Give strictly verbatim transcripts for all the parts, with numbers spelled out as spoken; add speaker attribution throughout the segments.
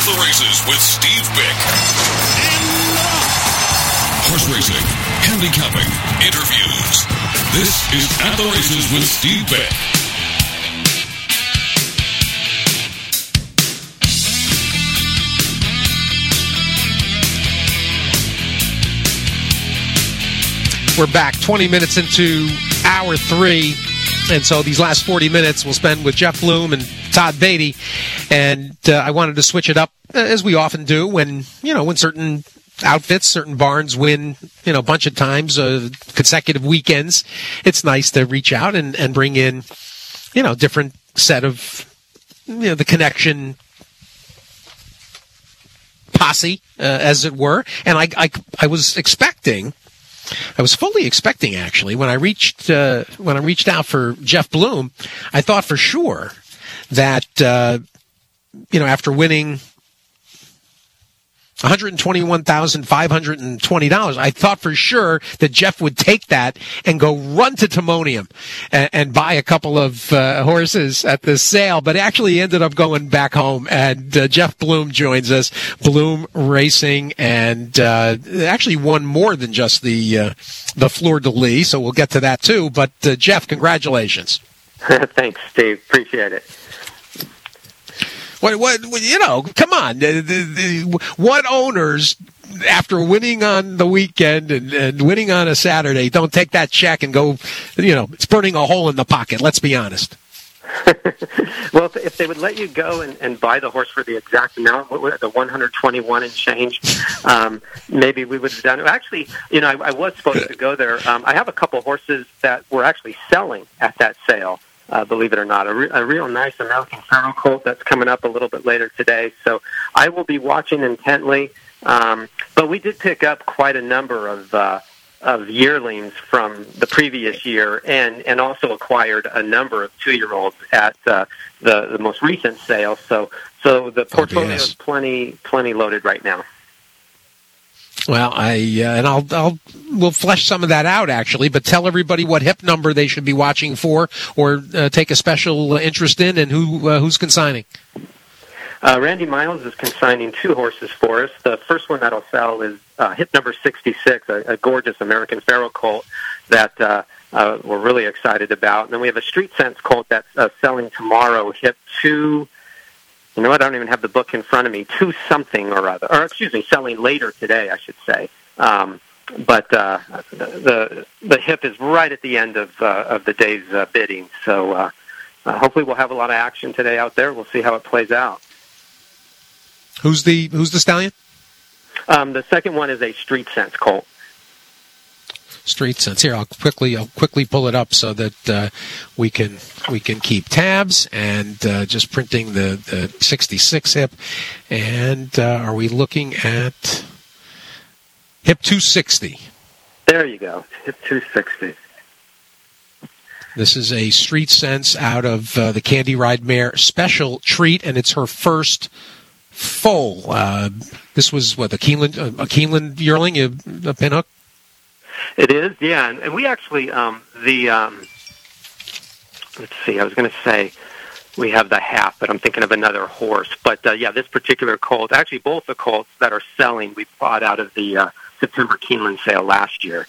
Speaker 1: the Races with Steve Bick. Horse racing, handicapping, interviews. This is At the Races with Steve Bick.
Speaker 2: We're back twenty minutes into hour three, and so these last forty minutes we'll spend with Jeff Bloom and Todd Beatty, and uh, I wanted to switch it up, as we often do, when, you know, when certain outfits, certain barns win, you know, a bunch of times, uh, consecutive weekends. It's nice to reach out and, and bring in, you know, different set of, you know, the connection posse, uh, as it were. And I, I, I was expecting, I was fully expecting, actually, when I reached, uh, when I reached out for Jeff Bloom, I thought for sure that, uh, you know, after winning one hundred twenty-one thousand five hundred twenty dollars. I thought for sure that Jeff would take that and go run to Timonium and, and buy a couple of uh, horses at the sale, but actually he ended up going back home, and uh, Jeff Bloom joins us, Bloom Racing, and uh, actually won more than just the uh, the Fleur de Lis, so we'll get to that too. But uh, Jeff, congratulations.
Speaker 3: Thanks, Steve. Appreciate it.
Speaker 2: What, what, you know, come on. The, the, the, what owners, after winning on the weekend and, and winning on a Saturday, don't take that check and go, you know, it's burning a hole in the pocket, let's be honest.
Speaker 3: Well, if, if they would let you go and, and buy the horse for the exact amount, the one hundred twenty-one and change, um, maybe we would have done it. Actually, you know, I, I was supposed to go there. Um, I have a couple horses that were actually selling at that sale. Uh, believe it or not, a, re- a real nice American Pharoah colt that's coming up a little bit later today. So I will be watching intently. Um, but we did pick up quite a number of uh, of yearlings from the previous year, and, and also acquired a number of two-year-olds at uh, the the most recent sale. So so the portfolio
Speaker 2: oh, yes.
Speaker 3: is plenty plenty loaded right now.
Speaker 2: Well, I uh, and I'll I'll we'll flesh some of that out, actually, but tell everybody what hip number they should be watching for, or uh, take a special interest in, and who uh, who's consigning.
Speaker 3: Uh, Randy Miles is consigning two horses for us. The first one that'll sell is uh, hip number sixty-six, a, a gorgeous American Pharoah colt that uh, uh, we're really excited about. And then we have a Street Sense colt that's uh, selling tomorrow, hip two. You know what? I don't even have the book in front of me. Two something or other, or excuse me, selling later today, I should say. Um, but uh, the the hip is right at the end of uh, of the day's uh, bidding. So uh, uh, hopefully we'll have a lot of action today out there. We'll see how it plays out.
Speaker 2: Who's the who's the stallion?
Speaker 3: Um, the second one is a Street Sense colt.
Speaker 2: Street Sense. Here, I'll quickly I'll quickly pull it up so that uh, we can we can keep tabs, and uh, just printing the, the sixty-six hip. And uh, are we looking at hip two sixty?
Speaker 3: There you go, hip two sixty.
Speaker 2: This is a Street Sense out of uh, the Candy Ride Mare Special Treat, and it's her first foal. Uh, this was what, a Keeneland a Keeneland yearling, a, a pinhook.
Speaker 3: It is, yeah, and, and we actually, um, the, um, let's see, I was going to say we have the half, but I'm thinking of another horse. But, uh, yeah, this particular colt, actually both the colts that are selling, we bought out of the uh, September Keeneland sale last year.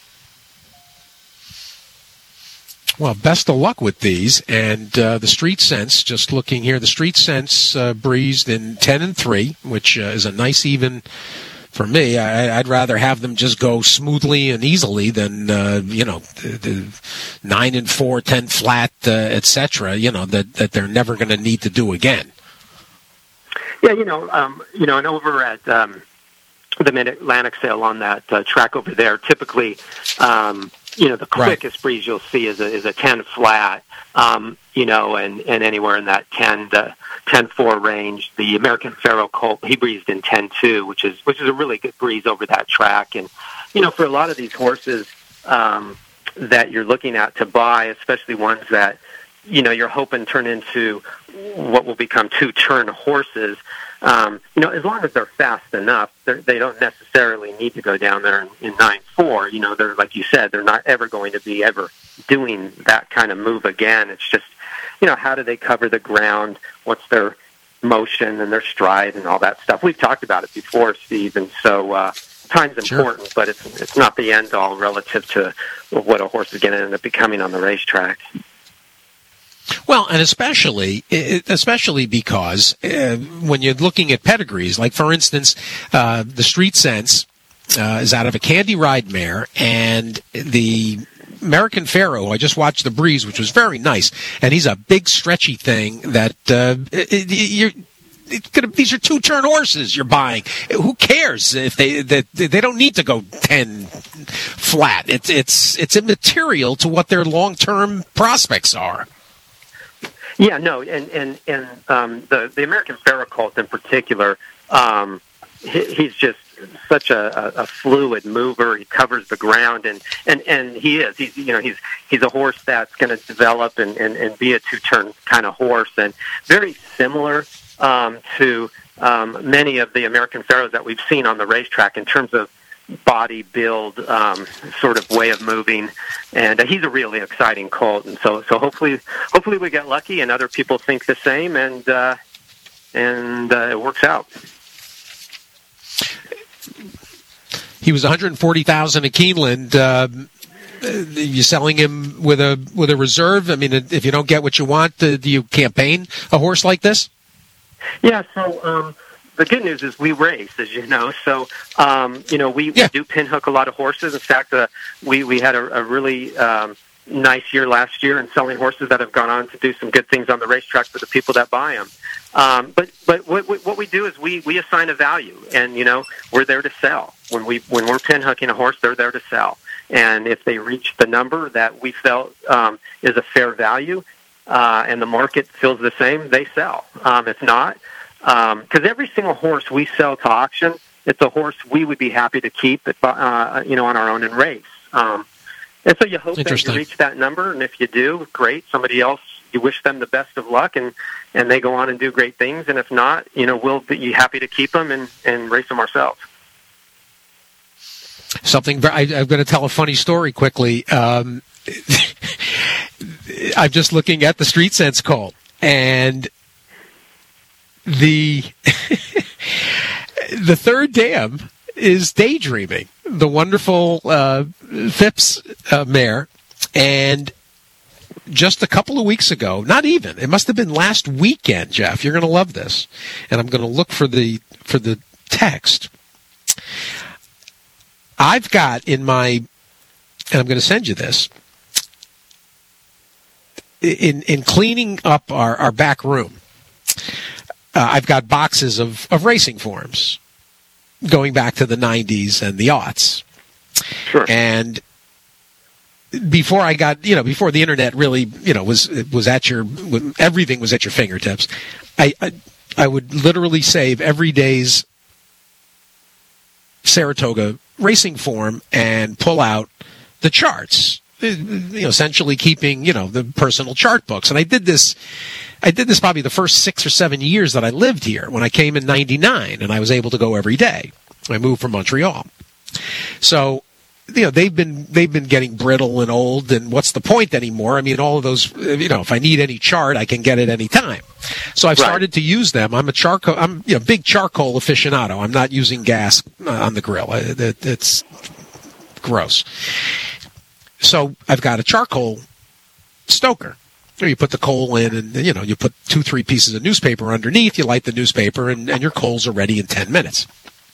Speaker 2: Well, best of luck with these. And uh, the Street Sense, just looking here, the Street Sense uh, breezed in ten and three, which uh, is a nice even... For me, I, I'd rather have them just go smoothly and easily than, uh, you know, the, the nine and four, ten flat, uh, et cetera. You know, that that they're never going to need to do again.
Speaker 3: Yeah, you know, um, you know, and over at um, the Mid-Atlantic sale on that uh, track over there, typically, um, you know, the quickest right. breeze you'll see is a is a ten flat. Um, you know, and, and anywhere in that ten to ten four range. The American Pharoah colt, he breezed in ten two, which is which is a really good breeze over that track. And you know, for a lot of these horses um, that you're looking at to buy, especially ones that you know you're hoping turn into what will become two turn horses. Um, you know, as long as they're fast enough, they're, they don't necessarily need to go down there in, in nine four. You know, they're like you said, they're not ever going to be ever doing that kind of move again. It's just, you know, how do they cover the ground? What's their motion and their stride and all that stuff. We've talked about it before, Steve, and so uh, time's important, sure. but it's it's not the end all relative to what a horse is going to end up becoming on the racetrack.
Speaker 2: Well, and especially, especially because uh, when you're looking at pedigrees, like for instance, uh, the Street Sense uh, is out of a Candy Ride mare, and the American Pharoah, I just watched the Breeze, which was very nice, and he's a big, stretchy thing that uh, you're. Gonna, these are two-turn horses you're buying. Who cares if they they, they don't need to go ten flat? It's it's it's immaterial to what their long-term prospects are.
Speaker 3: Yeah, no, and and and um, the the American Pharoah colt in particular, um, he, he's just such a, a fluid mover. He covers the ground, and, and, and he is. He's you know he's he's a horse that's going to develop and, and, and be a two-turn kind of horse, and very similar um, to um, many of the American Pharoahs that we've seen on the racetrack in terms of body build, um, sort of way of moving, and uh, he's a really exciting colt. And so, so hopefully, hopefully we get lucky, and other people think the same, and uh, and uh, it works out.
Speaker 2: He was one hundred forty thousand at Keeneland. Uh, you selling him with a with a reserve? I mean, if you don't get what you want, do you campaign a horse like this?
Speaker 3: Yeah. So. Um, The good news is we race, as you know. So, um, you know, we, yeah. we do pinhook a lot of horses. In fact, uh, we, we had a, a really um, nice year last year in selling horses that have gone on to do some good things on the racetrack for the people that buy them. Um, but but what, what we do is we, we assign a value, and, you know, we're there to sell. When, we, when we're pinhooking a horse, they're there to sell. And if they reach the number that we felt um, is a fair value uh, and the market feels the same, they sell. Um, if not, because um, every single horse we sell to auction, it's a horse we would be happy to keep, at, uh, you know, on our own and race. Um, and so you hope that you reach that number, and if you do, great. Somebody else, you wish them the best of luck, and, and they go on and do great things. And if not, you know, we'll be happy to keep them and, and race them ourselves.
Speaker 2: Something I, I'm going to tell a funny story quickly. Um, I'm just looking at the Street Sense colt, and The the third dam is Daydreaming, the wonderful uh, Phipps uh, mare, and just a couple of weeks ago, not even, it must have been last weekend, Jeff. You're going to love this, and I'm going to look for the for the text. I've got in my, and I'm going to send you this. In in cleaning up our, our back room. Uh, I've got boxes of, of racing forms going back to the nineties and the aughts.
Speaker 3: Sure.
Speaker 2: And before I got, you know, before the internet really, you know, was was at your, everything was at your fingertips, I, I, I would literally save every day's Saratoga racing form and pull out the charts, you know, essentially keeping, you know, the personal chart books. And I did this I did this probably the first six or seven years that I lived here, when I came in ninety-nine, and I was able to go every day. I moved from Montreal. So, you know, they've been they've been getting brittle and old, and what's the point anymore? I mean, all of those, you know, if I need any chart, I can get it any time. So I've right. started to use them. I'm a charcoal, I'm you know, big charcoal aficionado. I'm not using gas on the grill. It, it's gross. So I've got a charcoal stoker. You put the coal in, and, you know, you put two, three pieces of newspaper underneath, you light the newspaper, and, and your coals are ready in ten minutes.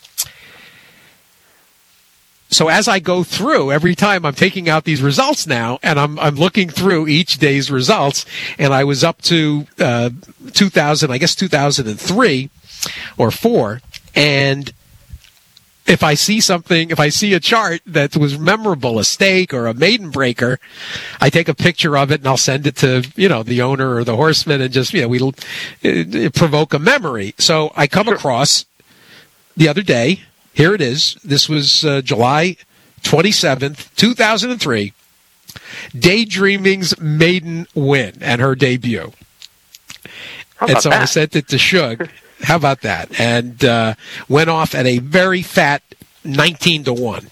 Speaker 2: So as I go through, every time I'm taking out these results now, and I'm I'm looking through each day's results, and I was up to uh, two thousand, I guess two thousand three or four, and if I see something, if I see a chart that was memorable, a stake or a maiden breaker, I take a picture of it and I'll send it to, you know, the owner or the horseman, and just, you know, we'll uh, provoke a memory. So I come across the other day, here it is. This was uh, July twenty-seventh, two thousand three, Daydreaming's maiden win and her debut. And so that? I sent it to Shug. How about that? And uh, went off at a very fat nineteen to one.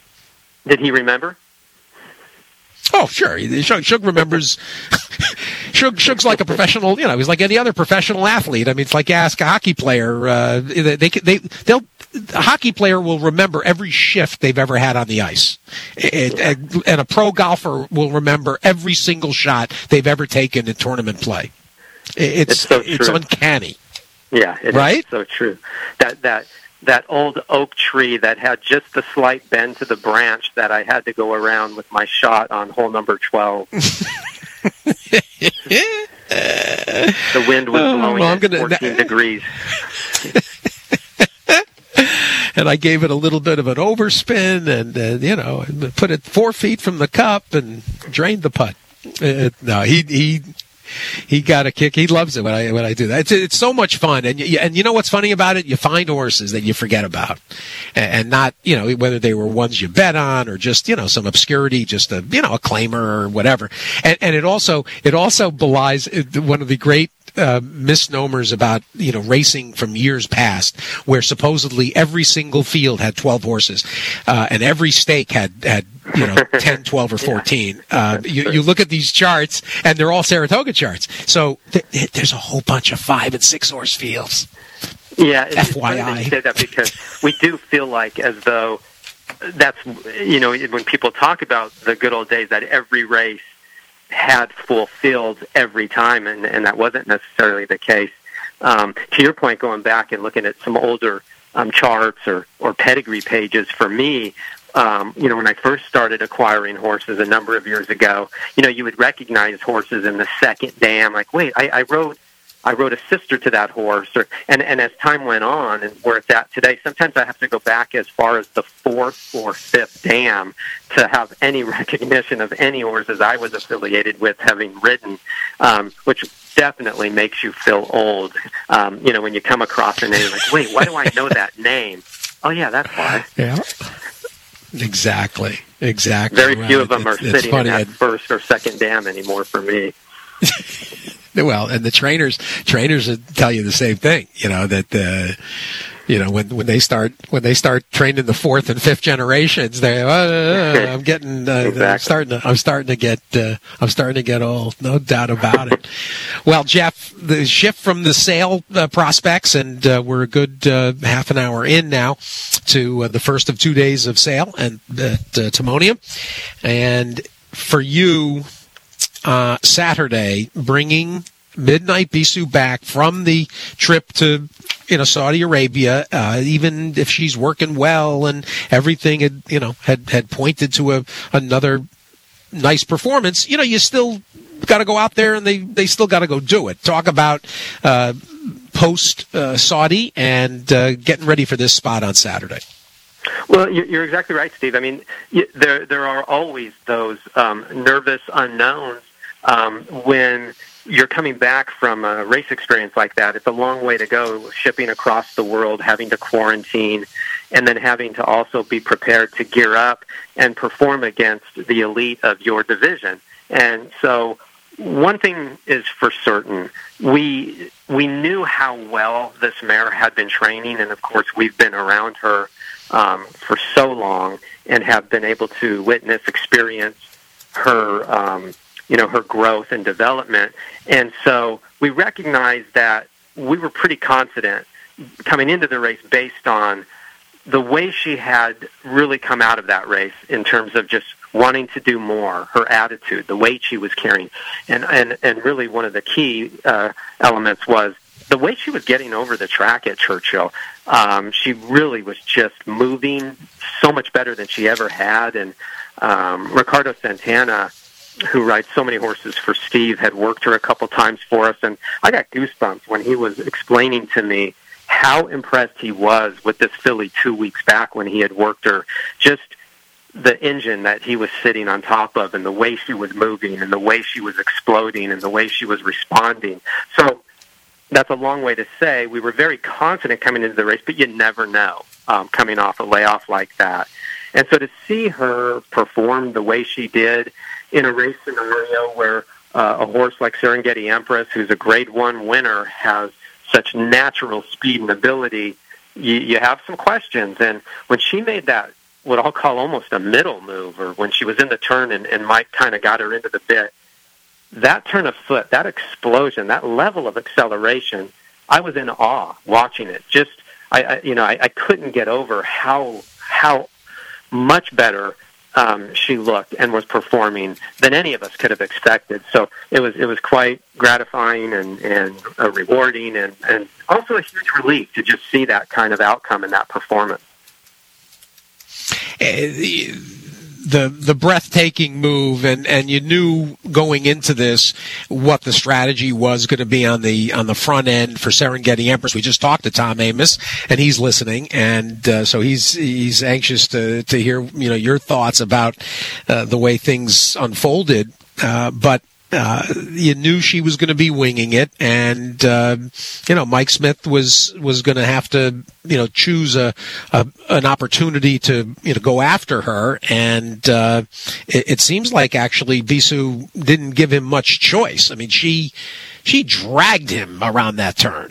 Speaker 3: Did he remember?
Speaker 2: Oh, sure. Shug, Shug remembers. Shug, Shug's like a professional, you know, he's like any other professional athlete. I mean, it's like ask a hockey player. Uh, they, they, they, they'll, a hockey player will remember every shift they've ever had on the ice. It, and, and a pro golfer will remember every single shot they've ever taken in tournament play. It's,
Speaker 3: it's, so
Speaker 2: it's uncanny.
Speaker 3: Yeah, it
Speaker 2: right?
Speaker 3: is so true. That, that, that old oak tree that had just the slight bend to the branch that I had to go around with my shot on hole number twelve. The wind was blowing oh, well, at gonna, fourteen degrees.
Speaker 2: And I gave it a little bit of an overspin and, uh, you know, put it four feet from the cup and drained the putt. Uh, no, he... he He got a kick. He loves it when I when I do that. It's it's so much fun, and you, and you know what's funny about it? You find horses that you forget about, and, and not you know whether they were ones you bet on or just you know some obscurity, just a you know a claimer or whatever. And and it also it also belies one of the great uh, misnomers about you know racing from years past, where supposedly every single field had twelve horses, uh, and every stake had had. you know, ten, twelve, or fourteen. Uh, you, you look at these charts, and they're all Saratoga charts. So th- there's a whole bunch of five and six horse fields.
Speaker 3: Yeah, it's
Speaker 2: F Y I.
Speaker 3: funny that you say that because we do feel like as though that's, you know, when people talk about the good old days, that every race had full fields every time, and, and that wasn't necessarily the case. Um, to your point, going back and looking at some older um, charts or, or pedigree pages, for me, Um, you know, when I first started acquiring horses a number of years ago, you know, you would recognize horses in the second dam. Like, wait, I, I rode, I rode a sister to that horse. Or, and, and as time went on, and where it's at today, sometimes I have to go back as far as the fourth or fifth dam to have any recognition of any horses I was affiliated with having ridden, um, which definitely makes you feel old. Um, you know, when you come across a name, like, wait, why do I know that name? Oh, yeah, that's why.
Speaker 2: Yeah. Exactly. Exactly.
Speaker 3: Very
Speaker 2: right.
Speaker 3: few of them
Speaker 2: it's,
Speaker 3: are
Speaker 2: it's
Speaker 3: sitting
Speaker 2: funny.
Speaker 3: in that first or second dam anymore for me.
Speaker 2: Well, and the trainers trainers tell you the same thing. You know that uh, you know when when they start when they start training the fourth and fifth generations, they uh, I'm getting uh,
Speaker 3: exactly.
Speaker 2: I'm starting to I'm starting to get uh, I'm starting to get old. No doubt about it. Well, Jeff, the shift from the sale uh, prospects, and uh, we're a good uh, half an hour in now to uh, the first of two days of sale and at uh, Timonium, and for you. Uh, Saturday, bringing Midnight Bisou back from the trip to, you know, Saudi Arabia, uh, even if she's working well and everything had, you know, had, had pointed to a, another nice performance, you know, you still got to go out there and they, they still got to go do it. Talk about, uh, post, uh, Saudi and, uh, getting ready for this spot on Saturday.
Speaker 3: Well, you're exactly right, Steve. I mean, there, there are always those, um, nervous unknowns. Um, when you're coming back from a race experience like that, it's a long way to go, shipping across the world, having to quarantine, and then having to also be prepared to gear up and perform against the elite of your division. And so one thing is for certain, we we knew how well this mare had been training, and of course we've been around her um, for so long and have been able to witness, experience her um you know, her growth and development. And so we recognized that we were pretty confident coming into the race based on the way she had really come out of that race in terms of just wanting to do more, her attitude, the weight she was carrying. And, and, and really one of the key uh, elements was the way she was getting over the track at Churchill. Um, she really was just moving so much better than she ever had. And um, Ricardo Santana, who rides so many horses for Steve, had worked her a couple times for us, and I got goosebumps when he was explaining to me how impressed he was with this filly two weeks back when he had worked her. Just the engine that he was sitting on top of, and the way she was moving, and the way she was exploding, and the way she was responding. So that's a long way to say we were very confident coming into the race, but you never know um, coming off a layoff like that. And so to see her perform the way she did in a race scenario where uh, a horse like Serengeti Empress, who's a grade one winner, has such natural speed and ability, you, you have some questions. And when she made that, what I'll call almost a middle move, or when she was in the turn and, and Mike kind of got her into the bit, that turn of foot, that explosion, that level of acceleration, I was in awe watching it. Just, I, I you know, I, I couldn't get over how how much better um, she looked and was performing than any of us could have expected. So it was it was quite gratifying and and uh, rewarding, and and also a huge relief to just see that kind of outcome in that performance.
Speaker 2: Uh, the, the the breathtaking move, and, and you knew going into this what the strategy was going to be on the on the front end for Serengeti Empress. We just talked to Tom Amoss, and he's listening, and uh, so he's he's anxious to to hear you know your thoughts about uh, the way things unfolded. Uh, but uh, you knew she was going to be winging it, and uh, you know Mike Smith was was going to have to you know choose a, a an opportunity to you know go after her, and uh, it, it seems like actually Bisou didn't give him much choice. I mean, she she dragged him around that turn.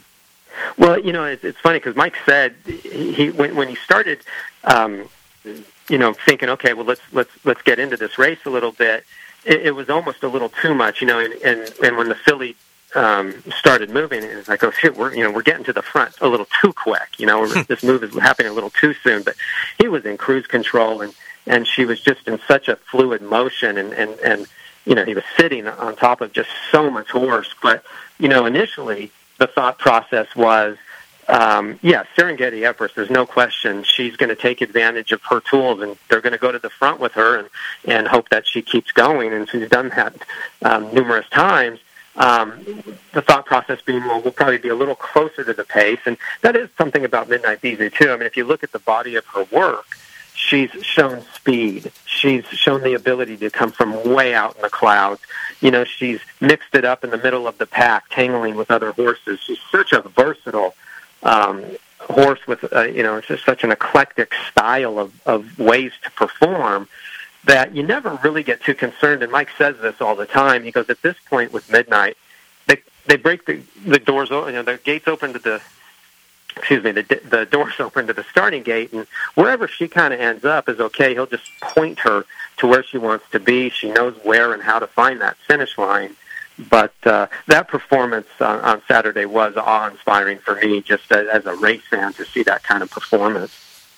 Speaker 3: Well, you know, it's, it's funny because Mike said he, he when when he started, um, you know, thinking, okay, well let's let's let's get into this race a little bit. It, it was almost a little too much, you know, and, and, and when the filly um, started moving, it was like, oh shit, we're you know we're getting to the front a little too quick, you know, this move is happening a little too soon. But he was in cruise control, and, and she was just in such a fluid motion, and, and, and you know he was sitting on top of just so much horse. But you know, initially the thought process was, Um, yeah, Serengeti Empress, there's no question she's going to take advantage of her tools, and they're going to go to the front with her and, and hope that she keeps going, and she's done that um, numerous times. Um, the thought process being, well, we'll probably be a little closer to the pace, and that is something about Midnight Bisou, too. I mean, if you look at the body of her work, she's shown speed. She's shown the ability to come from way out in the clouds. You know, she's mixed it up in the middle of the pack, tangling with other horses. She's such a versatile Um, horse with, uh, you know, it's just such an eclectic style of, of ways to perform that you never really get too concerned. And Mike says this all the time. He goes, at this point with Midnight, they they break the, the doors, you know, the gates open to the, excuse me, the, the doors open to the starting gate, and wherever she kind of ends up is okay. He'll just point her to where she wants to be. She knows where and how to find that finish line. But uh, that performance on, on Saturday was awe-inspiring for me, just as, as a race fan, to see that kind of performance.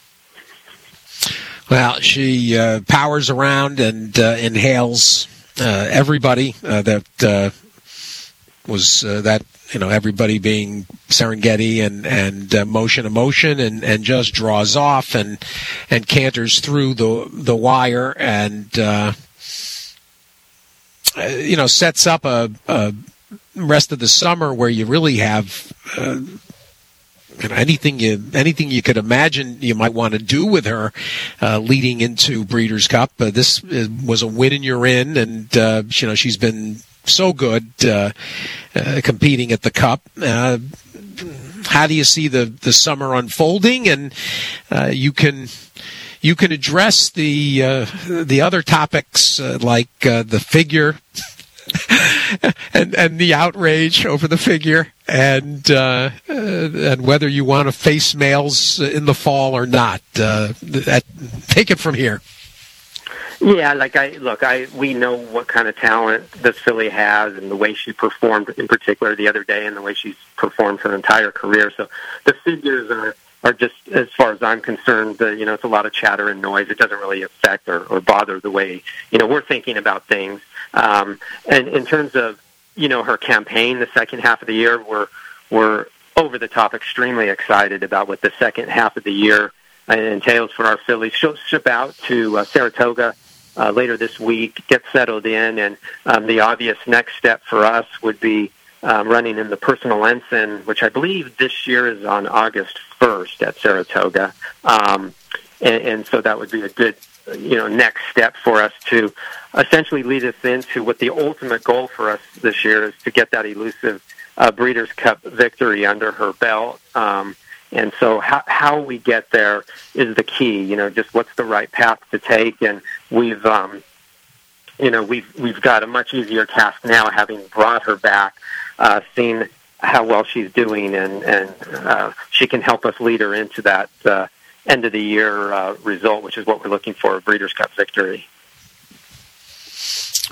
Speaker 2: Well, she uh, powers around and uh, inhales uh, everybody uh, that uh, was uh, that you know everybody being Serengeti and and uh, Motion Emotion, and, and just draws off and and canters through the the wire and. Uh, Uh, you know, sets up a, a rest of the summer where you really have uh, you know, anything you anything you could imagine you might want to do with her uh, leading into Breeders' Cup. Uh, this uh, was a win and you're in, and uh, you know she's been so good uh, uh, competing at the Cup. Uh, how do you see the the summer unfolding? And uh, you can. You can address the uh, the other topics uh, like uh, the figure and and the outrage over the figure, and uh, and whether you want to face males in the fall or not. Uh, that, take it from here.
Speaker 3: Yeah, like I look, I we know what kind of talent this filly has, and the way she performed in particular the other day, and the way she's performed her entire career. So the figures are. Are just, as far as I'm concerned, uh, you know, it's a lot of chatter and noise. It doesn't really affect or, or bother the way, you know, we're thinking about things. Um, and in terms of, you know, her campaign the second half of the year, we're, we're over the top extremely excited about what the second half of the year entails for our fillies. She'll ship out to uh, Saratoga uh, later this week, get settled in, and um, the obvious next step for us would be Um, running in the Personal Ensign, which I believe this year is on August first at Saratoga. Um, and, and so that would be a good, you know, next step for us to essentially lead us into what the ultimate goal for us this year is, to get that elusive uh, Breeders' Cup victory under her belt. Um, and so how, how we get there is the key, you know, just what's the right path to take. And we've, um, you know, we've, we've got a much easier task now, having brought her back. Uh, seen how well she's doing, and, and uh, she can help us lead her into that uh, end of the year uh, result, which is what we're looking for, a Breeders' Cup victory.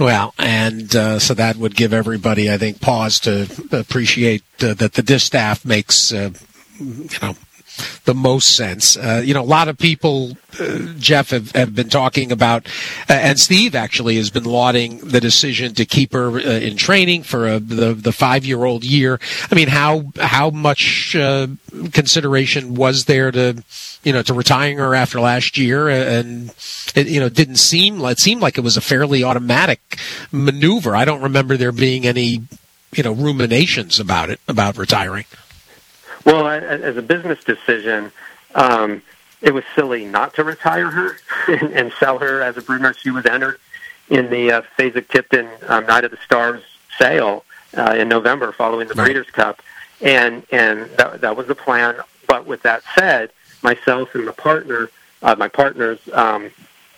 Speaker 2: Well, and uh, so that would give everybody, I think, pause to appreciate uh, that the distaff makes, uh, you know, the most sense. Uh, you know, a lot of people, uh, Jeff, have, have been talking about, uh, and Steve actually has been lauding the decision to keep her uh, in training for uh, the the five-year-old year. I mean, how how much uh, consideration was there to, you know, to retiring her after last year? And it, you know, didn't seem it seemed like it was a fairly automatic maneuver. I don't remember there being any, you know, ruminations about it, about retiring.
Speaker 3: Well, as a business decision, um, it was silly not to retire her and, and sell her as a broodmare. She was entered in the uh, Fasig-Tipton um, Night of the Stars sale uh, in November following the right. Breeders' Cup, and and that, that was the plan. But with that said, myself and the partner, uh, my partners, um,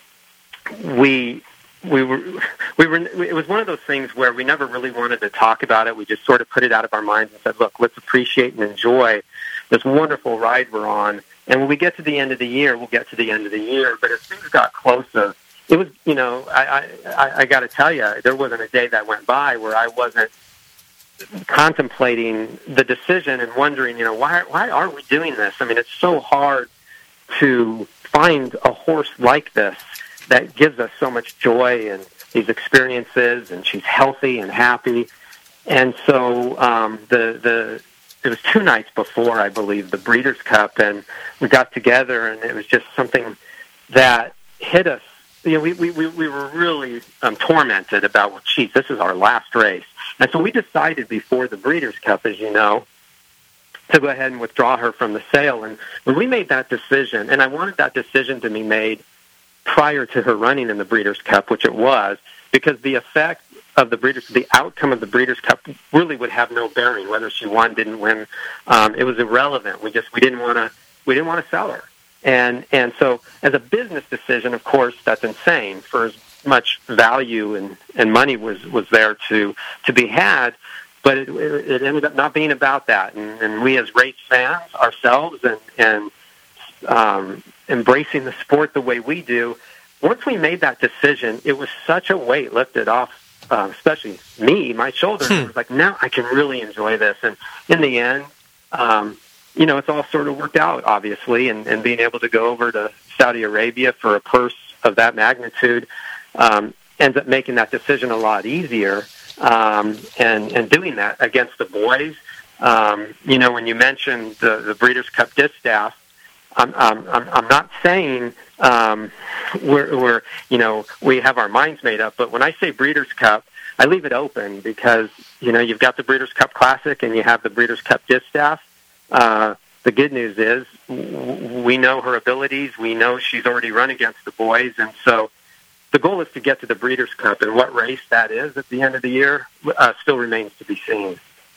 Speaker 3: we. We were, we were. It was one of those things where we never really wanted to talk about it. We just sort of put it out of our minds and said, "Look, let's appreciate and enjoy this wonderful ride we're on." And when we get to the end of the year, we'll get to the end of the year. But as things got closer, it was, you know, I, I, I got to tell you, there wasn't a day that went by where I wasn't contemplating the decision and wondering, you know, why, why are we doing this? I mean, it's so hard to find a horse like this that gives us so much joy and these experiences, and she's healthy and happy. And so um, the the it was two nights before, I believe, the Breeders' Cup, and we got together, and it was just something that hit us. You know, we we we were really um, tormented about, well, geez, this is our last race. And so we decided before the Breeders' Cup, as you know, to go ahead and withdraw her from the sale. And when we made that decision, and I wanted that decision to be made prior to her running in the Breeders' Cup, which it was, because the effect of the Breeders', the outcome of the Breeders' Cup really would have no bearing whether she won, didn't win. Um, it was irrelevant. We just we didn't want to we didn't want to sell her, and and so as a business decision, of course, that's insane. For as much value and, and money was, was there to to be had, but it, it ended up not being about that. And, and we as race fans ourselves, and and um, embracing the sport the way we do, once we made that decision, it was such a weight lifted off, uh, especially me, my shoulders. Hmm. It was like, now I can really enjoy this. And in the end, um, you know, it's all sort of worked out, obviously, and, and being able to go over to Saudi Arabia for a purse of that magnitude um, ends up making that decision a lot easier. Um, and, and doing that against the boys, um, you know, when you mentioned the, the Breeders' Cup distaff, I'm, I'm, I'm not saying um, we're, we're, you know, we have our minds made up, but when I say Breeders' Cup, I leave it open because, you know, you've got the Breeders' Cup Classic and you have the Breeders' Cup distaff. Uh, the good news is we know her abilities. We know she's already run against the boys, and so the goal is to get to the Breeders' Cup, and what race that is at the end of the year uh, still remains to be seen.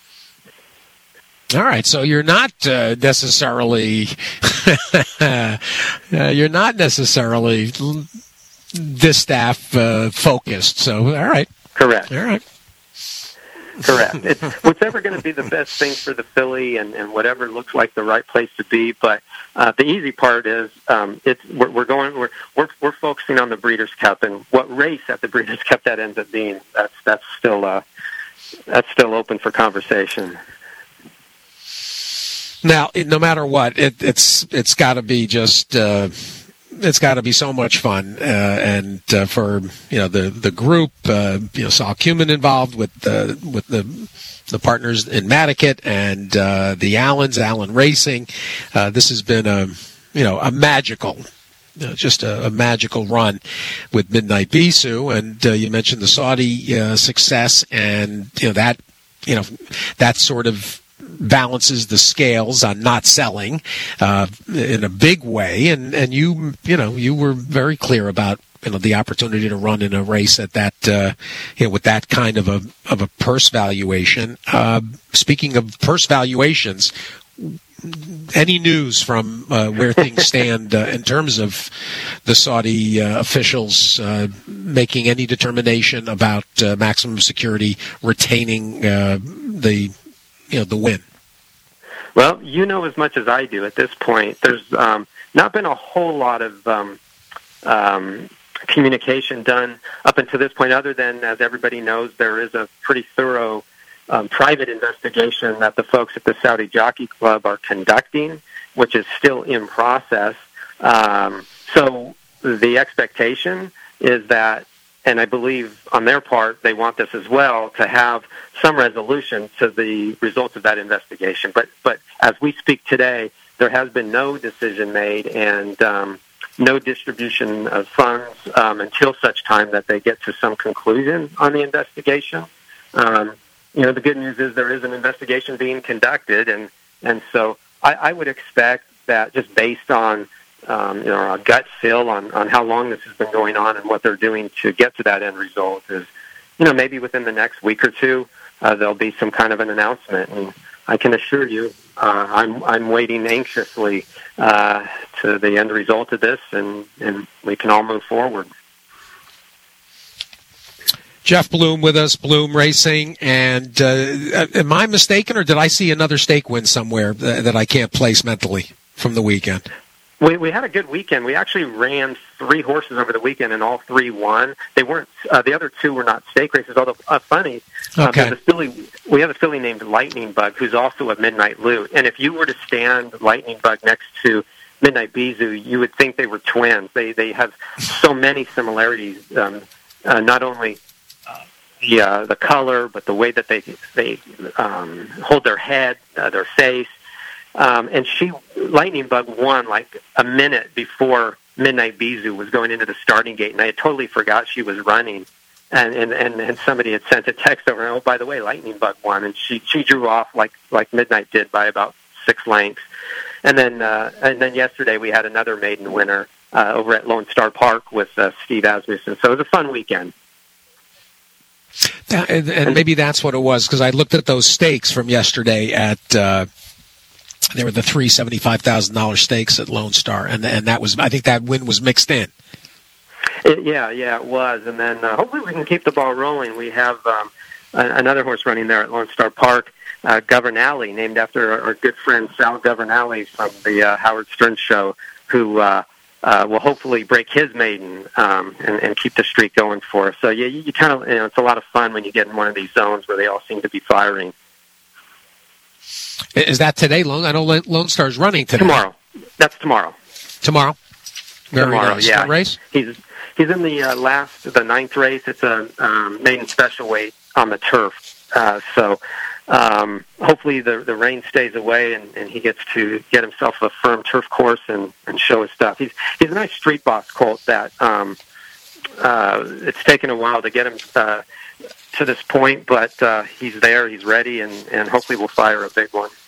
Speaker 2: All right, so you're not uh, necessarily uh, you're not necessarily distaff uh, focused. So, all right,
Speaker 3: correct.
Speaker 2: All right,
Speaker 3: correct. It's whatever going to be the best thing for the filly, and, and whatever looks like the right place to be. But uh, the easy part is um, it's we're, we're going we're, we're we're focusing on the Breeders' Cup, and what race at the Breeders' Cup that ends up being. That's that's still uh, that's still open for conversation.
Speaker 2: Now, no matter what, it, it's it's got to be just uh, it's got to be so much fun, uh, and uh, for you know the the group, uh, you know, Saul Cumin involved with the with the the partners in Madaket and uh, the Allens, Allen Racing. Uh, this has been a you know a magical. Uh, just a, a magical run with Midnight Bisou, and uh, you mentioned the Saudi uh, success, and you know that you know that sort of balances the scales on not selling uh, in a big way, and and you you know you were very clear about you know the opportunity to run in a race at that uh, you know with that kind of a of a purse valuation. Uh, speaking of purse valuations, any news from uh, where things stand uh, in terms of the Saudi uh, officials uh, making any determination about uh, maximum security retaining uh, the you know the win?
Speaker 3: Well, you know as much as I do at this point. There's um, not been a whole lot of um, um, communication done up until this point, other than, as everybody knows, there is a pretty thorough um, private investigation that the folks at the Saudi Jockey Club are conducting, which is still in process. Um, so the expectation is that, and I believe on their part they want this as well, to have some resolution to the results of that investigation. But but as we speak today, there has been no decision made and um, no distribution of funds um, until such time that they get to some conclusion on the investigation. Um, you know, the good news is there is an investigation being conducted, and, and so I, I would expect that just based on um, you know, a gut feel on, on how long this has been going on and what they're doing to get to that end result is, you know, maybe within the next week or two, uh, there'll be some kind of an announcement. And I can assure you, uh, I'm I'm waiting anxiously uh, to the end result of this, and, and we can all move forward.
Speaker 2: Jeff Bloom with us, Bloom Racing, and uh, am I mistaken, or did I see another stake win somewhere that I can't place mentally from the weekend?
Speaker 3: We we had a good weekend. We actually ran three horses over the weekend, and all three won. They weren't uh, the other two were not stake races. Although uh, funny,
Speaker 2: okay.
Speaker 3: um, the filly, we have a filly named Lightning Bug, who's also a Midnight Lou. And if you were to stand Lightning Bug next to Midnight Bisou, you would think they were twins. They they have so many similarities. Um, uh, not only uh, the uh, the color, but the way that they they um, hold their head, uh, their face. Um, and she, Lightning Bug, won like a minute before Midnight Bisou was going into the starting gate, and I had totally forgot she was running. And and, and, and somebody had sent a text over, oh, by the way, Lightning Bug won, and she, she drew off like like Midnight did by about six lengths. And then uh, and then yesterday we had another maiden winner uh, over at Lone Star Park with uh, Steve Asmussen. So it was a fun weekend.
Speaker 2: That, and, and maybe that's what it was, because I looked at those stakes from yesterday at. Uh There were the three seventy-five thousand dollars stakes at Lone Star, and and that was, I think that win was mixed in.
Speaker 3: It, yeah, yeah, it was. And then uh, hopefully we can keep the ball rolling. We have um, a, another horse running there at Lone Star Park, uh, Governale, named after our, our good friend Sal Governale from the uh, Howard Stern Show, who uh, uh, will hopefully break his maiden um, and, and keep the streak going for us. So yeah, you, you kind of, you know, it's a lot of fun when you get in one of these zones where they all seem to be firing.
Speaker 2: Is that today, Lone? I know Lone Star's running today.
Speaker 3: Tomorrow. That's tomorrow.
Speaker 2: Tomorrow? Very
Speaker 3: tomorrow,
Speaker 2: nice.
Speaker 3: yeah.
Speaker 2: What race?
Speaker 3: He's he's in the uh, last, the ninth race. It's a um, maiden special weight on the turf. Uh, so um, hopefully the the rain stays away and, and he gets to get himself a firm turf course and, and show his stuff. He's he's a nice street boss colt that um, uh, it's taken a while to get him uh, to this point, but uh, he's there, he's ready, and, and hopefully we'll fire a big one.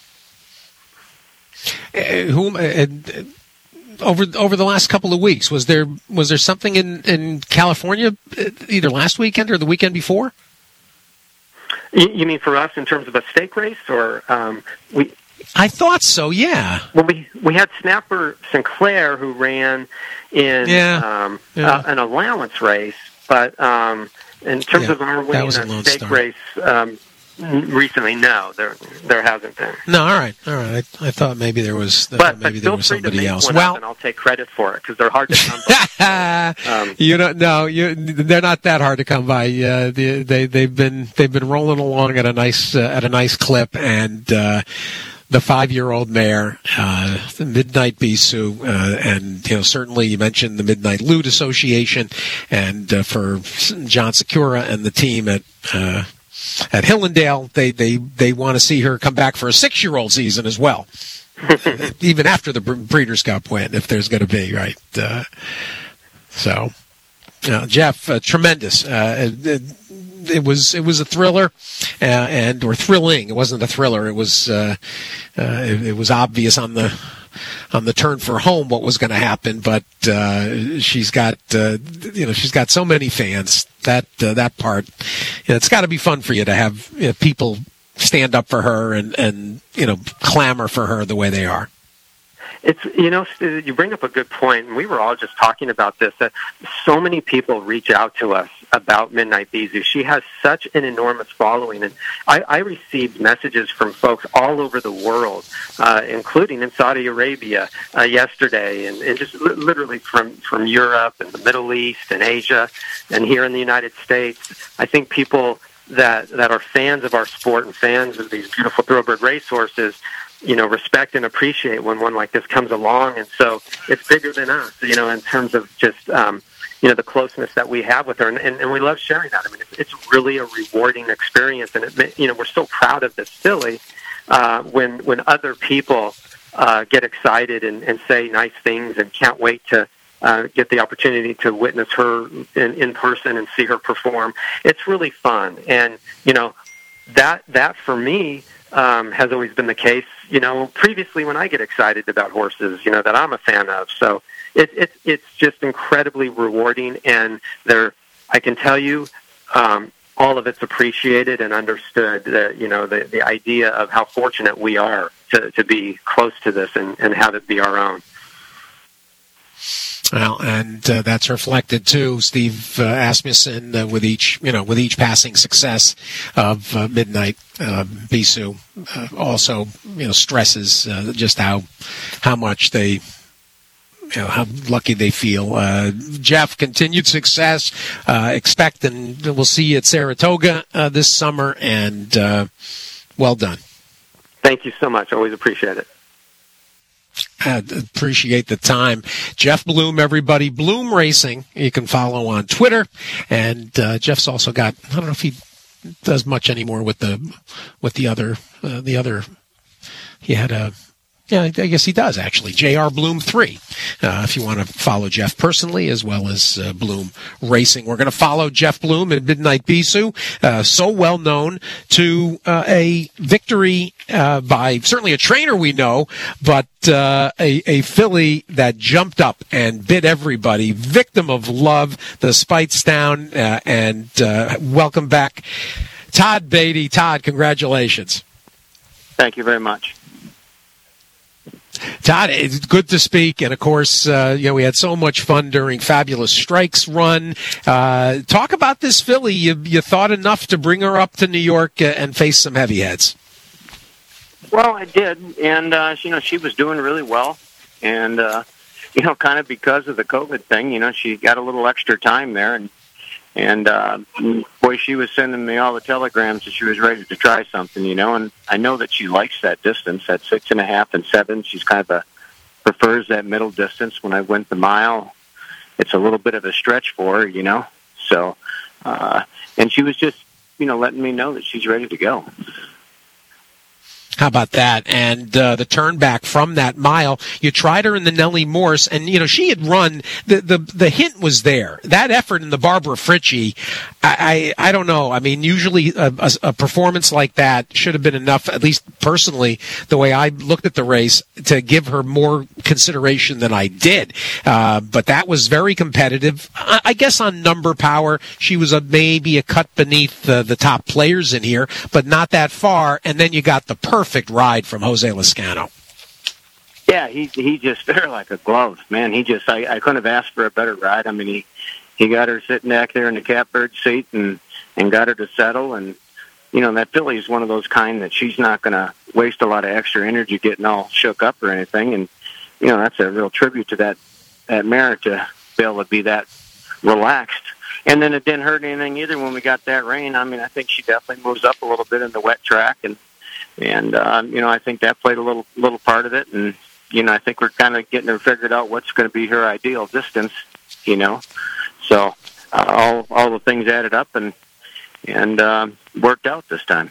Speaker 2: Uh, whom, uh, over over the last couple of weeks, was there was there something in, in California either last weekend or the weekend before?
Speaker 3: You, you mean for us in terms of a stake race, or um, we?
Speaker 2: I thought so. Yeah.
Speaker 3: Well, we we had Snapper Sinclair who ran in
Speaker 2: yeah.
Speaker 3: Um,
Speaker 2: yeah.
Speaker 3: Uh, an allowance race, but. Um, In terms
Speaker 2: yeah,
Speaker 3: of our winning a stake Star. race um, recently, no, there there hasn't been.
Speaker 2: No, all right, all right. I, I thought maybe there was.
Speaker 3: But,
Speaker 2: maybe
Speaker 3: but
Speaker 2: there was somebody else.
Speaker 3: One
Speaker 2: well,
Speaker 3: up and I'll take credit for it because they're hard to come by. um,
Speaker 2: you don't know. You they're not that hard to come by. Uh, they, they they've been they've been rolling along at a nice uh, at a nice clip, and uh, the five-year-old mare, uh, the Midnight Bisou, uh, and you know certainly you mentioned the Midnight Lute Association, and uh, for John Secura and the team at uh, at Hillendale, they they they want to see her come back for a six-year-old season as well, even after the Breeders' Cup win, if there's going to be right. Uh, so, uh, Jeff, uh, tremendous. Uh, it, It was it was a thriller, uh, and or thrilling. It wasn't a thriller. It was uh, uh, it, it was obvious on the on the turn for home what was going to happen. But uh, she's got uh, you know she's got so many fans that uh, that part. You know, it's got to be fun for you to have you know, people stand up for her and, and you know clamor for her the way they are.
Speaker 3: it's, you know, you bring up a good point, and we were all just talking about this, that so many people reach out to us about Midnight Bisou. She has such an enormous following, and I, I received messages from folks all over the world, uh, including in Saudi Arabia uh, yesterday, and, and just li- literally from, from Europe and the Middle East and Asia, and here in the United States. I think people that that are fans of our sport and fans of these beautiful thoroughbred racehorses, you know, respect and appreciate when one like this comes along. And so it's bigger than us, you know, in terms of just, um, you know, the closeness that we have with her. And, and, and we love sharing that. I mean, it's, it's really a rewarding experience. And, it, you know, we're so proud of this filly uh, when, when other people uh, get excited and, and say nice things and can't wait to Uh, get the opportunity to witness her in, in person and see her perform. It's really fun. And, you know, that that for me um, has always been the case, you know, previously when I get excited about horses, you know, that I'm a fan of. So it, it, it's just incredibly rewarding. And there, I can tell you, um, all of it's appreciated and understood, the, you know, the, the idea of how fortunate we are to, to be close to this and, and have it be our own.
Speaker 2: Well, and uh, that's reflected too, Steve uh, Asmussen, uh, with each, you know, with each passing success of uh, Midnight uh, Bisou, uh, also, you know, stresses uh, just how how much they, you know, how lucky they feel. Uh, Jeff, continued success. Uh, expect, and we'll see you at Saratoga uh, this summer. And uh, well done.
Speaker 3: Thank you so much. Always appreciate it.
Speaker 2: I appreciate the time. Jeff Bloom, everybody. Bloom Racing. You can follow on Twitter. And uh, Jeff's also got, I don't know if he does much anymore with the with the other, uh, the other, he had a, yeah, I guess he does, actually. J R Bloom three, uh, if you want to follow Jeff personally, as well as uh, Bloom Racing. We're going to follow Jeff Bloom at Midnight Bisou, uh, so well known, to uh, a victory uh, by certainly a trainer we know, but uh, a, a filly that jumped up and bit everybody. Victim of love, the Speightstown, uh, and uh, welcome back, Todd Beatty. Todd, congratulations.
Speaker 4: Thank you very much.
Speaker 2: Todd, it's good to speak, and of course, uh, you know, we had so much fun during Fabulous Strikes run. Uh, talk about this filly. You, you thought enough to bring her up to New York uh, and face some heavy heads.
Speaker 4: Well, I did, and uh, you know, she was doing really well, and uh, you know, kind of because of the COVID thing, you know, she got a little extra time there, and and uh, boy, she was sending me all the telegrams that she was ready to try something, you know, and I know that she likes that distance, that six and a half and seven. She's kind of a, prefers that middle distance. When I went the mile, it's a little bit of a stretch for her, you know, so, uh, and she was just, you know, letting me know that she's ready to go.
Speaker 2: How about that? And uh, the turn back from that mile, you tried her in the Nellie Morse, and, you know, she had run, the the, the hint was there. That effort in the Barbara Fritchie, I, I, I don't know. I mean, usually a, a, a performance like that should have been enough, at least personally, the way I looked at the race, to give her more consideration than I did. Uh, but that was very competitive. I, I guess on number power, she was a, maybe a cut beneath the, the top players in here, but not that far. And then you got the perfect Perfect ride from Jose Lezcano.
Speaker 4: Yeah, he he just fit her like a glove, man. He just I, I couldn't have asked for a better ride. I mean, he he got her sitting back there in the catbird seat and and got her to settle. And you know, that filly is one of those kind that she's not going to waste a lot of extra energy getting all shook up or anything. And you know, that's a real tribute to that that mare to be able to be that relaxed. And then it didn't hurt anything either when we got that rain. I mean, I think she definitely moves up a little bit in the wet track. And And, um, you know, I think that played a little little part of it. And, you know, I think we're kind of getting her figured out what's going to be her ideal distance, you know. So uh, all all the things added up and, and um, worked out this time.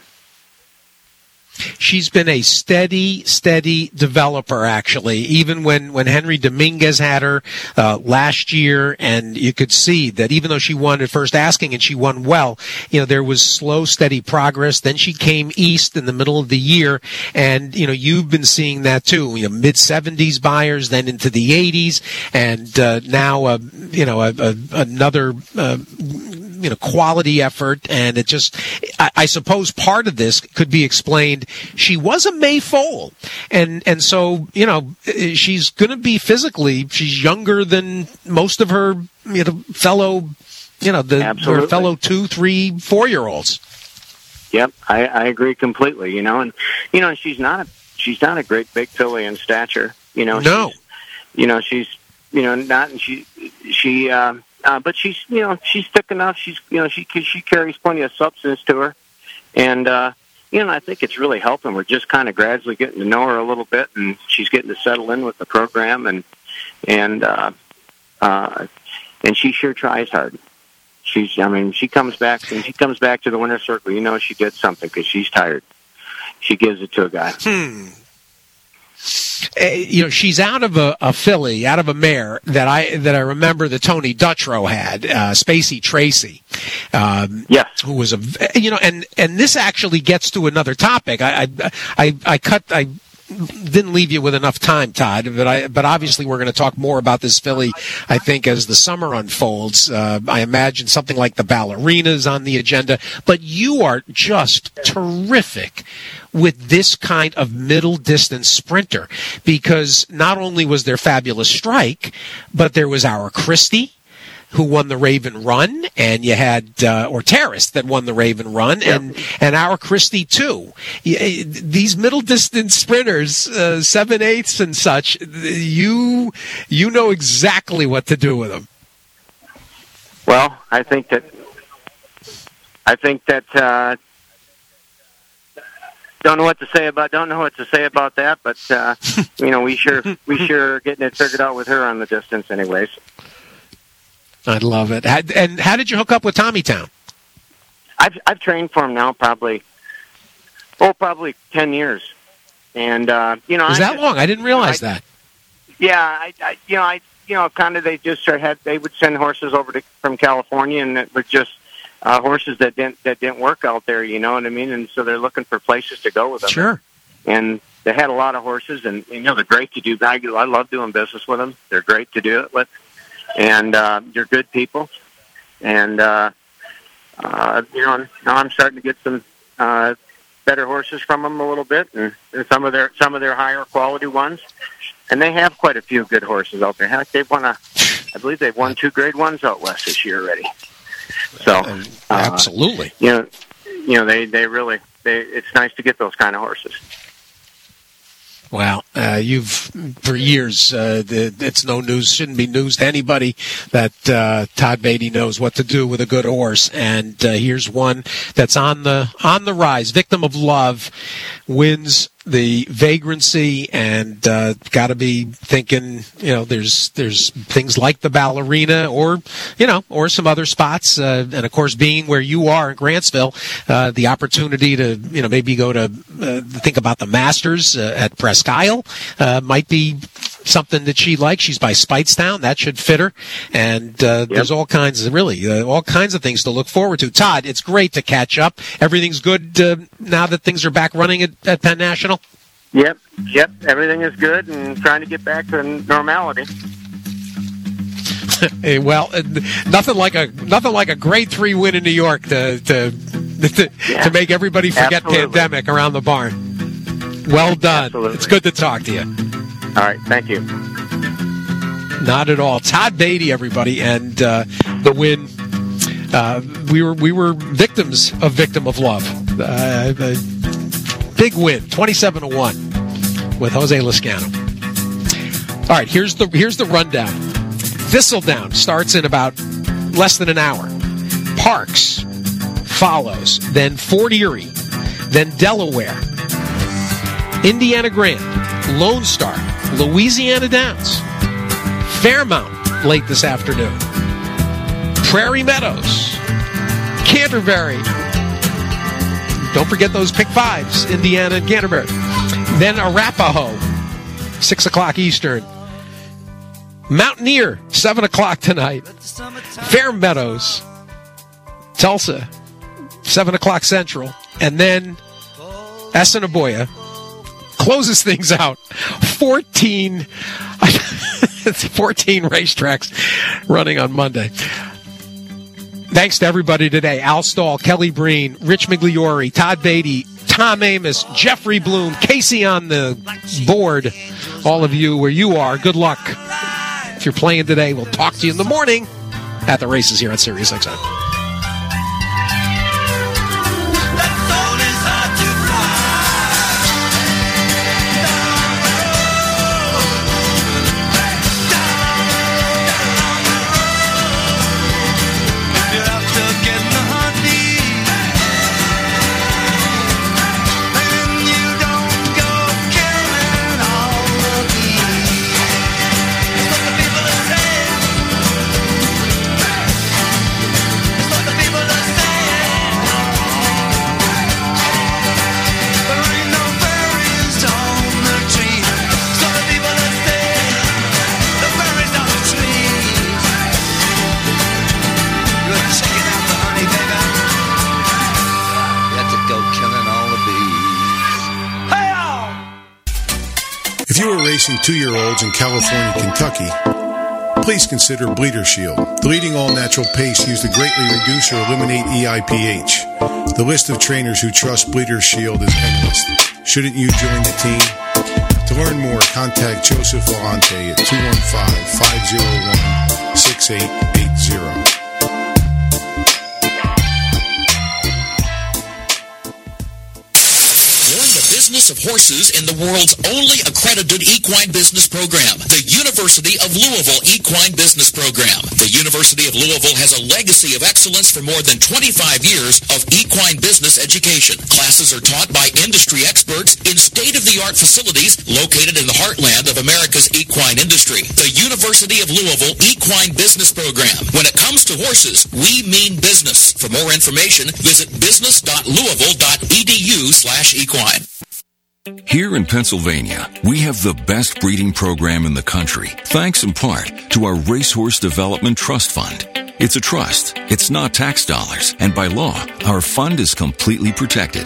Speaker 2: She's been a steady, steady developer, actually, even when, when Henry Dominguez had her uh, last year, and you could see that even though she won at first asking and she won well, you know, there was slow, steady progress. Then she came east in the middle of the year, and, you know, you've been seeing that too, you know, mid-seventies buyers, then into the eighties, and uh, now, uh, you know, a, a, another uh, you know, quality effort, and it just, I, I suppose part of this could be explained. She was a May foal, and and so, you know, she's going to be physically, she's younger than most of her, you know, fellow, you know, the her fellow two, three, four-year-olds.
Speaker 4: Yep, I, I agree completely. You know, and you know, she's not a she's not a great big filly in stature. You know,
Speaker 2: no,
Speaker 4: she's, you know, she's you know not and she she. Um, Uh, but she's, you know, she's thick enough. She's, you know, she she carries plenty of substance to her, and uh, you know, I think it's really helping. We're just kind of gradually getting to know her a little bit, and she's getting to settle in with the program, and and uh, uh, and she sure tries hard. She's, I mean, she comes back and she comes back to the winner's circle. You know, she did something because she's tired. She gives it to a guy.
Speaker 2: Hmm. Uh, you know, she's out of a, a filly, out of a mare that I that I remember that Tony Dutrow had, uh, Spacey Tracy. Um,
Speaker 4: yes,
Speaker 2: who was a you know, and and this actually gets to another topic. I I I, I cut I. didn't leave you with enough time, Todd, but I, but obviously we're going to talk more about this filly, I think, as the summer unfolds. Uh, I imagine something like the Ballerina is on the agenda, but you are just terrific with this kind of middle distance sprinter, because not only was there Fabulous Strike, but there was Our Christie, who won the Raven Run, and you had uh, or Terrace that won the Raven Run, and yep. and Our Christie too. These middle distance sprinters, uh, seven eighths and such, you you know exactly what to do with them.
Speaker 4: Well, I think that I think that uh, don't know what to say about don't know what to say about that, but uh, you know we sure we sure are getting it figured out with her on the distance, anyways.
Speaker 2: I love it. And how did you hook up with Tommytown?
Speaker 4: I've I've trained for him now probably, oh, probably ten years, and uh, you know,
Speaker 2: is
Speaker 4: I
Speaker 2: that
Speaker 4: just,
Speaker 2: long? I didn't realize
Speaker 4: I,
Speaker 2: that.
Speaker 4: Yeah, I, I, you know, I, you know, kind of they just had they would send horses over to, from California, and it was just uh, horses that didn't that didn't work out there. You know what I mean? And so they're looking for places to go with them.
Speaker 2: Sure.
Speaker 4: And they had a lot of horses, and you know, they're great to do. I, I love doing business with them. They're great to do it with. And uh, they're good people, and uh, uh, you know, now I'm starting to get some uh, better horses from them a little bit, and, and some of their some of their higher quality ones. And they have quite a few good horses out there. Heck, they've won a, I believe they've won two Grade Ones out west this year already. So uh,
Speaker 2: absolutely,
Speaker 4: you know, you know, they they really they. It's nice to get those kind of horses.
Speaker 2: Well, uh, you've, for years, uh, the, it's no news, shouldn't be news to anybody that uh, Todd Beatty knows what to do with a good horse. And uh, here's one that's on the on the rise. Victim of Love wins the Vagrancy, and uh, got to be thinking, you know, there's there's things like the Ballerina, or you know, or some other spots, uh, and of course, being where you are in Grantsville, uh, the opportunity to, you know, maybe go to uh, think about the Masters uh, at Presque Isle uh, might be something that she likes. She's by Speightstown. That should fit her. And uh, yep. There's all kinds of, really, uh, all kinds of things to look forward to. Todd, it's great to catch up. Everything's good uh, now that things are back running at, at Penn National?
Speaker 4: Yep, yep. Everything is good and trying to get back to normality.
Speaker 2: Hey, well, uh, nothing like a nothing like a grade three win in New York to to to, yeah. to make everybody forget Absolutely. Pandemic around the barn. Well done.
Speaker 4: Absolutely.
Speaker 2: It's good to talk to you.
Speaker 4: All right, thank you.
Speaker 2: Not at all. Todd Beatty, everybody, and uh, the win. Uh, we were we were victims of Victim of Love. Uh, a big win, twenty-seven to one, with Jose Lezcano. All right, here's the here's the rundown. Thistledown starts in about less than an hour. Parks follows, then Fort Erie, then Delaware, Indiana Grand, Lone Star, Louisiana Downs, Fairmount late this afternoon, Prairie Meadows, Canterbury. Don't forget those pick fives, Indiana and Canterbury. Then Arapahoe, six o'clock Eastern. Mountaineer, seven o'clock tonight. Fair Meadows, Tulsa, seven o'clock Central. And then Assiniboia closes things out. fourteen, fourteen racetracks running on Monday. Thanks to everybody today. Al Stahl, Kelly Breen, Rich Migliori, Todd Beatty, Tom Amos, Jeffrey Bloom, Casey on the board. All of you where you are, good luck. If you're playing today, we'll talk to you in the morning at the races here on Sirius X M.
Speaker 5: If you are racing two-year-olds in California, Kentucky, please consider Bleeder Shield. The leading all-natural paste used to greatly reduce or eliminate E I P H. The list of trainers who trust Bleeder Shield is endless. Shouldn't you join the team? To learn more, contact Joseph Vellante at two one five, five oh one, six eight eight zero.
Speaker 6: Business of horses in the world's only accredited equine business program, the University of Louisville Equine Business Program. The University of Louisville has a legacy of excellence for more than twenty-five years of equine business education. Classes are taught by industry experts in state-of-the-art facilities located in the heartland of America's equine industry. The University of Louisville Equine Business Program. When it comes to horses, we mean business. For more information, visit business dot louisville dot e d u slash equine.
Speaker 1: Here in Pennsylvania, we have the best breeding program in the country, thanks in part to our Racehorse Development Trust Fund. It's a trust, it's not tax dollars, and by law, our fund is completely protected.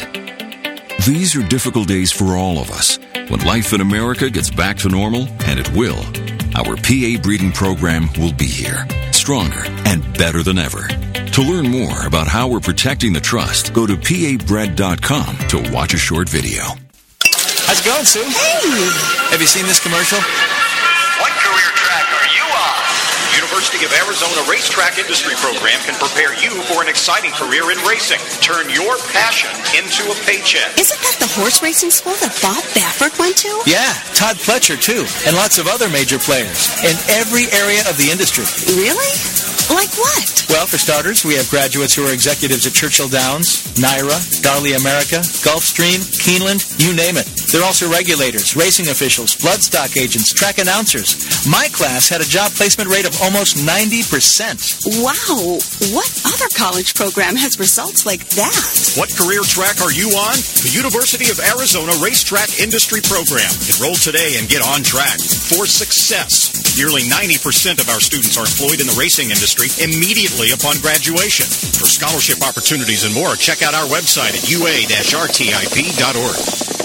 Speaker 1: These are difficult days for all of us. When life in America gets back to normal, and it will, our P A breeding program will be here, stronger and better than ever. To learn more about how we're protecting the trust, go to P A bred dot com to watch a short video.
Speaker 7: How's it going, Sue?
Speaker 8: Hey!
Speaker 7: Have you seen this commercial?
Speaker 9: What career track are you on? University of Arizona Racetrack Industry Program can prepare you for an exciting career in racing. Turn your passion into a paycheck.
Speaker 8: Isn't that the horse racing school that Bob Baffert went to?
Speaker 7: Yeah, Todd Pletcher, too, and lots of other major players in every area of the industry.
Speaker 8: Really? Like what?
Speaker 7: Well, for starters, we have graduates who are executives at Churchill Downs, Naira, Darley America, Gulfstream, Keeneland, you name it. They're also regulators, racing officials, bloodstock agents, track announcers. My class had a job placement rate of almost ninety percent.
Speaker 8: Wow. What other college program has results like that?
Speaker 9: What career track are you on? The University of Arizona Racetrack Industry Program. Enroll today and get on track for success. Nearly ninety percent of our students are employed in the racing industry immediately upon graduation. For scholarship opportunities and more, check out our website at u a dash r t i p dot org.